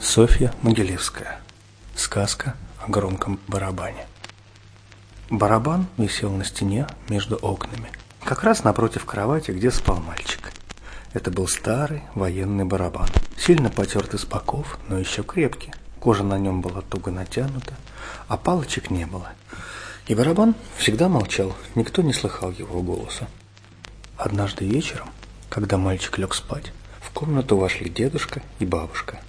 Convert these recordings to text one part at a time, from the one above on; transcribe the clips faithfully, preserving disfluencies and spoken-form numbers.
Софья Могилевская. Сказка о громком барабане. Барабан висел на стене между окнами, как раз напротив кровати, где спал мальчик. Это был старый военный барабан, сильно потертый с боков, но еще крепкий. Кожа на нем была туго натянута, а палочек не было. И барабан всегда молчал, никто не слыхал его голоса. Однажды вечером, когда мальчик лег спать, в комнату вошли дедушка и бабушка.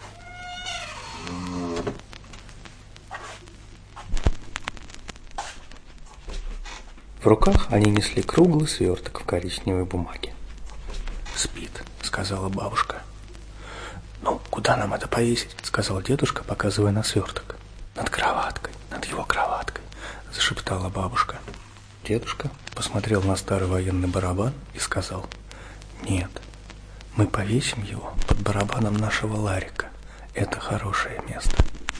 В руках они несли круглый сверток в коричневой бумаге. «Спит», — сказала бабушка. «Ну, куда нам это повесить?» — сказал дедушка, показывая на сверток. «Над кроваткой, над его кроваткой», — зашептала бабушка. Дедушка посмотрел на старый военный барабан и сказал: «Нет, мы повесим его под барабаном нашего Ларика. Это хорошее место».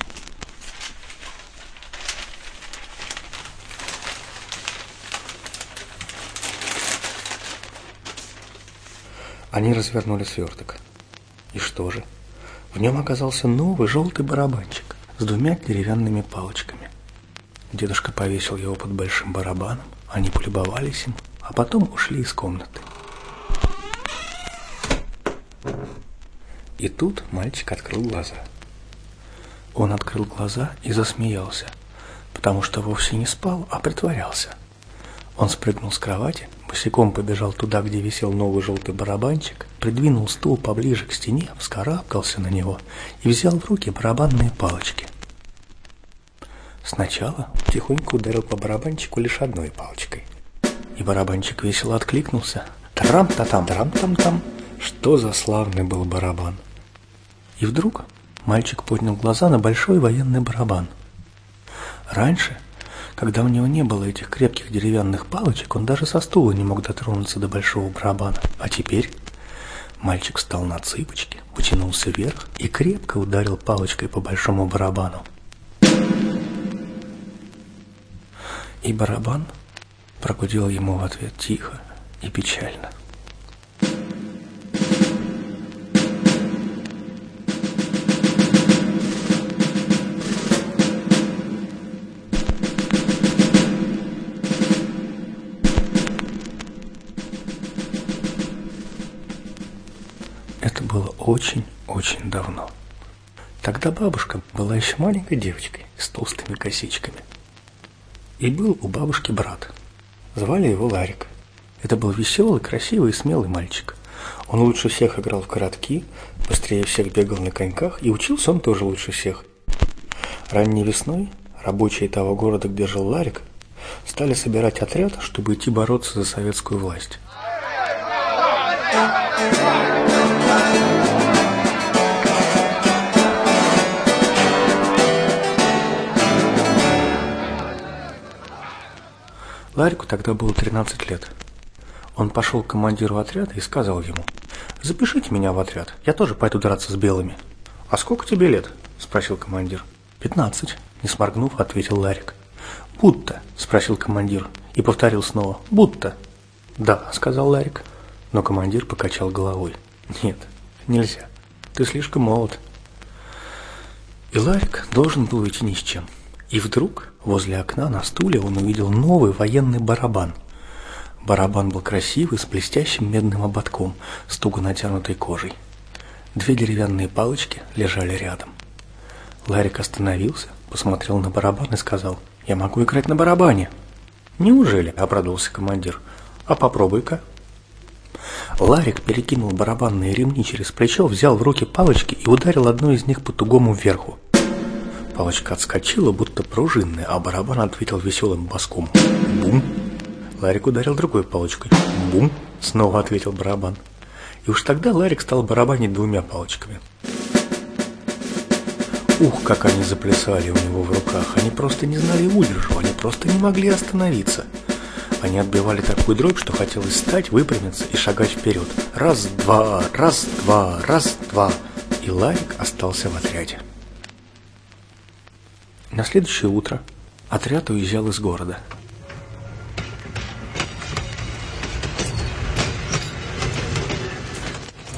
Они развернули сверток. И что же? В нем оказался новый желтый барабанчик с двумя деревянными палочками. Дедушка повесил его под большим барабаном, они полюбовались им, а потом ушли из комнаты. И тут мальчик открыл глаза. Он открыл глаза и засмеялся, потому что вовсе не спал, а притворялся. Он спрыгнул с кровати, босиком побежал туда, где висел новый желтый барабанчик, придвинул стул поближе к стене, вскарабкался на него и взял в руки барабанные палочки. Сначала тихонько ударил по барабанчику лишь одной палочкой. И барабанчик весело откликнулся. Трам-та-там, трам-там-там. Что за славный был барабан! И вдруг мальчик поднял глаза на большой военный барабан. Раньше, когда у него не было этих крепких деревянных палочек, он даже со стула не мог дотронуться до большого барабана. А теперь мальчик встал на цыпочки, вытянулся вверх и крепко ударил палочкой по большому барабану. И барабан прогудел ему в ответ тихо и печально. Это было очень-очень давно. Тогда бабушка была еще маленькой девочкой с толстыми косичками. И был у бабушки брат. Звали его Ларик. Это был веселый, красивый и смелый мальчик. Он лучше всех играл в городки, быстрее всех бегал на коньках, и учился он тоже лучше всех. Ранней весной рабочие того города, где жил Ларик, стали собирать отряд, чтобы идти бороться за советскую власть. Ларику тогда было тринадцать лет. Он пошел к командиру отряда и сказал ему: «Запишите меня в отряд, я тоже пойду драться с белыми». «А сколько тебе лет?» – спросил командир. «Пятнадцать», – не сморгнув, ответил Ларик. «Будто?» – спросил командир и повторил снова: «Будто?» «Да», – сказал Ларик, но командир покачал головой. «Нет, нельзя, ты слишком молод». И Ларик должен был идти ни с чем. И вдруг возле окна на стуле он увидел новый военный барабан. Барабан был красивый, с блестящим медным ободком, с туго натянутой кожей. Две деревянные палочки лежали рядом. Ларик остановился, посмотрел на барабан и сказал: «Я могу играть на барабане». «Неужели?» – обрадовался командир. «А попробуй-ка». Ларик перекинул барабанные ремни через плечо, взял в руки палочки и ударил одну из них по тугому вверху. Палочка отскочила, будто пружинная, а барабан ответил веселым баском. Бум! Ларик ударил другой палочкой. Бум! Снова ответил барабан. И уж тогда Ларик стал барабанить двумя палочками. Ух, как они заплясали у него в руках! Они просто не знали удержу, они просто не могли остановиться. Они отбивали такую дробь, что хотелось встать, выпрямиться и шагать вперед. Раз-два, раз-два, раз-два. И Ларик остался в отряде. На следующее утро отряд уезжал из города.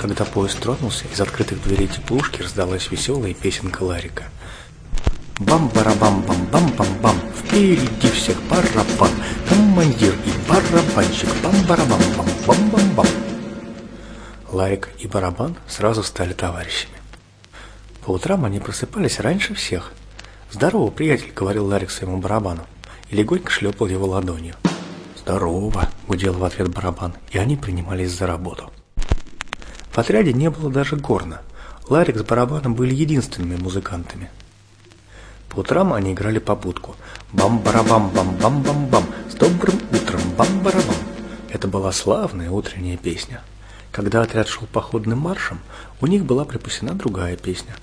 Когда поезд тронулся, из открытых дверей теплушки раздалась веселая песенка Ларика. Бам-барабам-бам-бам-бам-бам, впереди всех барабан, командир и барабанщик, бам-барабам-бам-бам-бам-бам. Ларик и барабан сразу стали товарищами. По утрам они просыпались раньше всех. «Здорово, приятель», — говорил Ларик своему барабану, и легонько шлепал его ладонью. «Здорово», — гудел в ответ барабан, и они принимались за работу. В отряде не было даже горна. Ларик с барабаном были единственными музыкантами. По утрам они играли по будку. Бам-барабам-бам-бам-бам-бам. С добрым утром, бам-барабам. Это была славная утренняя песня. Когда отряд шел походным маршем, у них была припасена другая песня.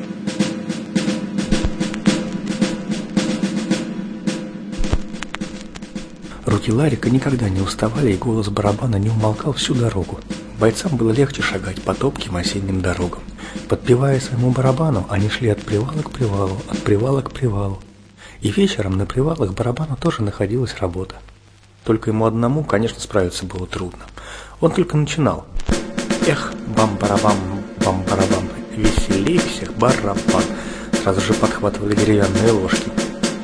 Руки Ларика никогда не уставали, и голос барабана не умолкал всю дорогу. Бойцам было легче шагать по топким осенним дорогам. Подпевая своему барабану, они шли от привала к привалу, от привала к привалу. И вечером на привалах барабану тоже находилась работа. Только ему одному, конечно, справиться было трудно. Он только начинал. Эх, бам-барабам, бам-барабам, веселей всех барабан. Сразу же подхватывали деревянные ложки.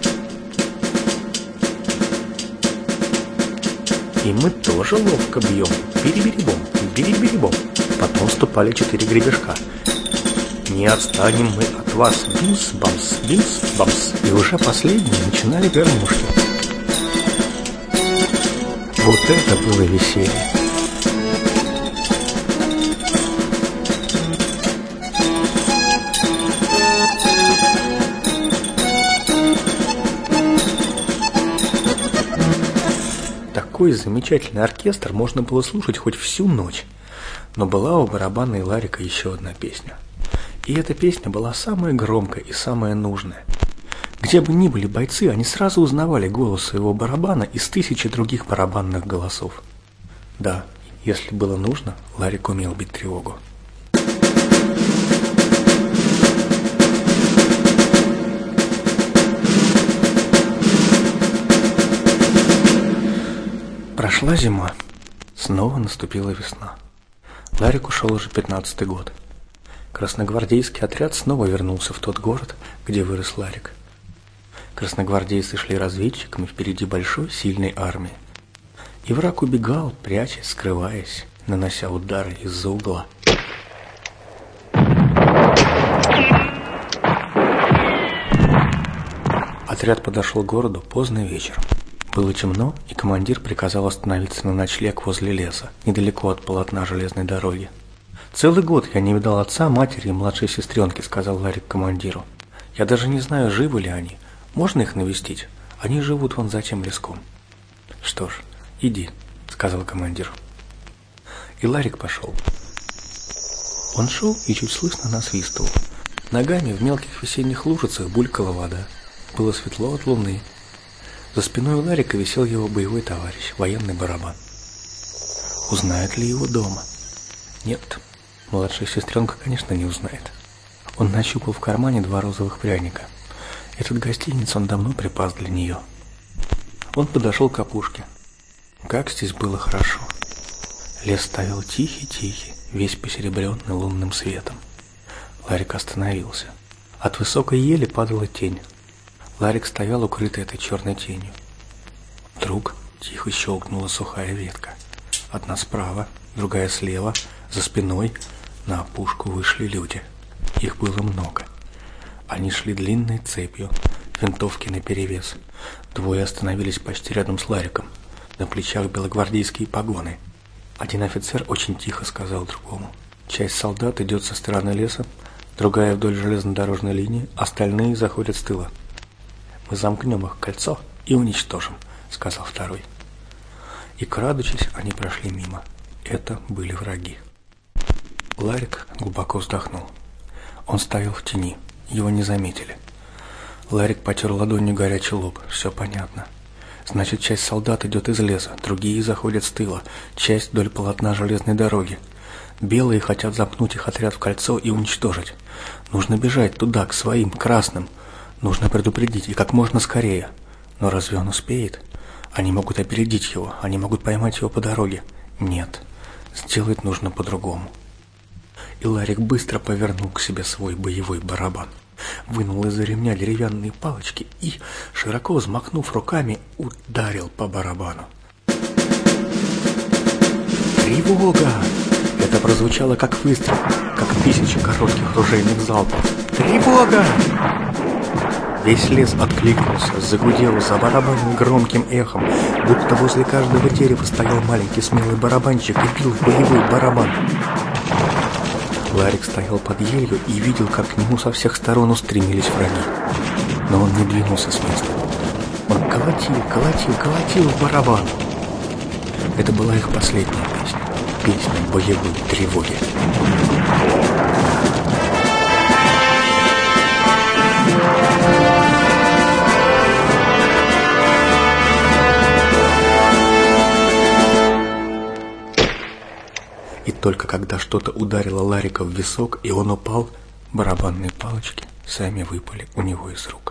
И мы тоже ловко бьем. Бери-бери-бом, бери-бери-бом. Потом вступали четыре гребешка. Не отстанем мы от вас. Бимс-бамс, бимс-бамс. И уже последние начинали гармошки. Вот это было веселье. Такой замечательный оркестр можно было слушать хоть всю ночь. Но была у барабана и Ларика еще одна песня. И эта песня была самая громкая и самая нужная. Где бы ни были бойцы, они сразу узнавали голос своего барабана из тысячи других барабанных голосов. Да, если было нужно, Ларик умел бить тревогу. Прошла зима. Снова наступила весна. Ларик ушел уже пятнадцатый год. Красногвардейский отряд снова вернулся в тот город, где вырос Ларик. Красногвардейцы шли разведчиками впереди большой сильной армии. И враг убегал, прячась, скрываясь, нанося удары из-за угла. Отряд подошел к городу поздно вечером. Было темно, и командир приказал остановиться на ночлег возле леса, недалеко от полотна железной дороги. «Целый год я не видал отца, матери и младшей сестренки», — сказал Ларик командиру. «Я даже не знаю, живы ли они. Можно их навестить? Они живут вон за тем леском». «Что ж, иди», — сказал командир. И Ларик пошел. Он шел и чуть слышно насвистывал. Ногами в мелких весенних лужицах булькала вода. Было светло от луны. За спиной у Ларика висел его боевой товарищ, военный барабан. Узнает ли его дома? Нет, младшая сестренка, конечно, не узнает. Он нащупал в кармане два розовых пряника. Этот гостиниц он давно припас для нее. Он подошел к опушке. Как здесь было хорошо. Лес стоял тихий-тихий, весь посеребренный лунным светом. Ларик остановился. От высокой ели падала тень. Ларик стоял укрытый этой черной тенью. Вдруг тихо щелкнула сухая ветка. Одна справа, другая слева, за спиной на опушку вышли люди. Их было много. Они шли длинной цепью, винтовки наперевес. Двое остановились почти рядом с Лариком. На плечах белогвардейские погоны. Один офицер очень тихо сказал другому: «Часть солдат идет со стороны леса, другая вдоль железнодорожной линии, остальные заходят с тыла. Мы замкнем их в кольцо и уничтожим», — сказал второй. И, крадучись, они прошли мимо. Это были враги. Ларик глубоко вздохнул. Он стоял в тени, его не заметили. Ларик потер ладонью горячий лоб. Все понятно. Значит, часть солдат идет из леса, другие заходят с тыла, часть вдоль полотна железной дороги. Белые хотят замкнуть их отряд в кольцо и уничтожить. Нужно бежать туда, к своим, красным. Нужно предупредить, и как можно скорее. Но разве он успеет? Они могут опередить его, они могут поймать его по дороге. Нет, сделать нужно по-другому. и Ларик быстро повернул к себе свой боевой барабан. Вынул из-за ремня деревянные палочки и, широко взмахнув руками, ударил по барабану. «Тревога!» Это прозвучало как выстрел, как тысяча коротких ружейных залпов. «Тревога!» Весь лес откликнулся, загудел, забарабанил громким эхом, будто возле каждого дерева стоял маленький смелый барабанщик и бил в боевой барабан. Ларик стоял под елью и видел, как к нему со всех сторон устремились враги. Но он не двинулся с места. Он колотил, колотил, колотил в барабан. Это была их последняя песня. Песня боевой тревоги. И только когда что-то ударило Ларика в висок, и он упал, барабанные палочки сами выпали у него из рук.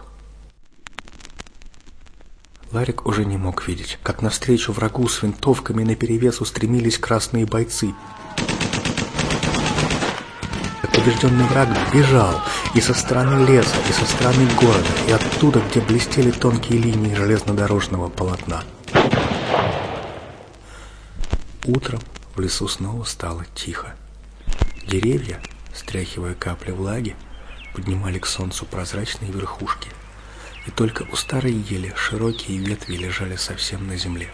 Ларик уже не мог видеть, как навстречу врагу с винтовками наперевес устремились красные бойцы. Побежденный враг бежал и со стороны леса, и со стороны города, и оттуда, где блестели тонкие линии железнодорожного полотна. Утром в лесу снова стало тихо. Деревья, стряхивая капли влаги, поднимали к солнцу прозрачные верхушки, и только у старой ели широкие ветви лежали совсем на земле.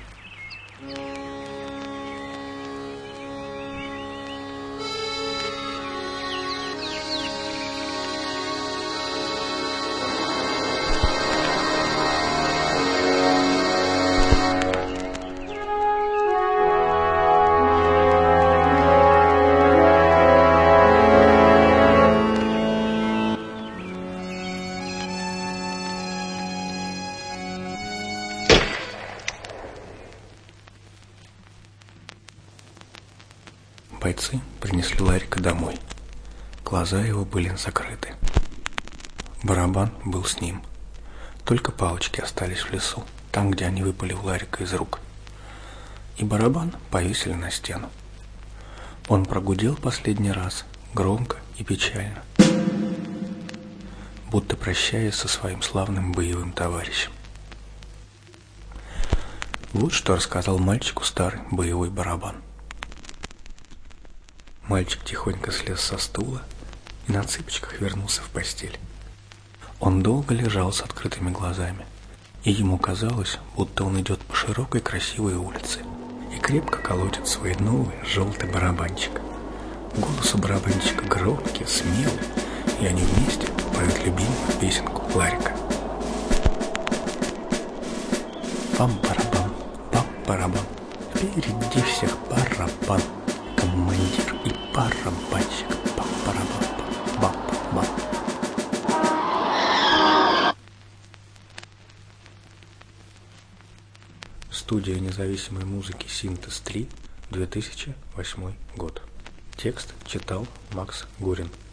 Бойцы принесли Ларика домой. Глаза его были закрыты. Барабан был с ним. Только палочки остались в лесу, там, где они выпали у Ларика из рук. И барабан повесили на стену. Он прогудел последний раз, громко и печально, будто прощаясь со своим славным боевым товарищем. Вот что рассказал мальчику старый боевой барабан. Мальчик тихонько слез со стула и на цыпочках вернулся в постель. Он долго лежал с открытыми глазами, и ему казалось, будто он идет по широкой красивой улице и крепко колотит свой новый желтый барабанчик. Голос у барабанщика громкий, смелый, и они вместе поют любимую песенку Ларика. Пам-парабам, пам-парабам, впереди всех барабан, командир и барабанщик, пам-парабам, бам-бам. Студия независимой музыки «Синтез три», две тысячи восьмой год. Текст читал Макс Гурин.